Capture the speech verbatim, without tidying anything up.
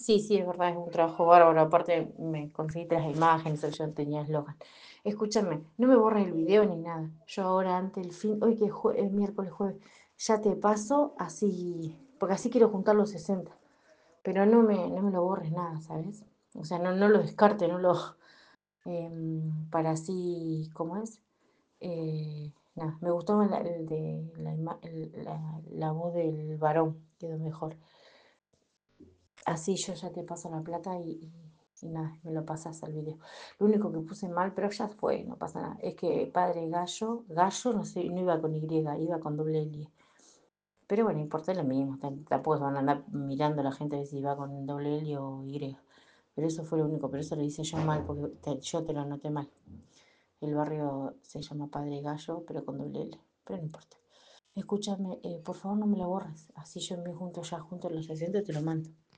Sí, sí, es verdad, es un trabajo bárbaro. Aparte, me conseguiste las imágenes, o yo tenía eslogan. Escúchame, no me borres el video ni nada. Yo ahora, antes del fin, hoy que es, jue- es miércoles, jueves, ya te paso así, porque así quiero juntar los sesenta. Pero no me, no me lo borres nada, ¿sabes? O sea, no, no lo descarte, no lo, em, para así, ¿cómo es? Eh, nada, me gustó más la, el de, la, ima- el- la, la voz del varón, quedó mejor. Así yo ya te paso la plata y, y- y nada, me lo pasas al video. Lo único que puse mal, pero ya fue, no pasa nada. Es que padre gallo, gallo no sé, no iba con Y, iba con doble L. Pero bueno, importa lo mismo. tam- Tampoco se van a andar mirando la gente a ver si va con doble L o Y. Pero eso fue lo único, pero eso lo hice yo mal, porque te- yo te lo anoté mal. El barrio se llama Padre Gallo, pero con doble L. Pero no importa. Escúchame, eh, por favor no me lo borres. Así yo me junto ya junto los sesenta y te lo mando.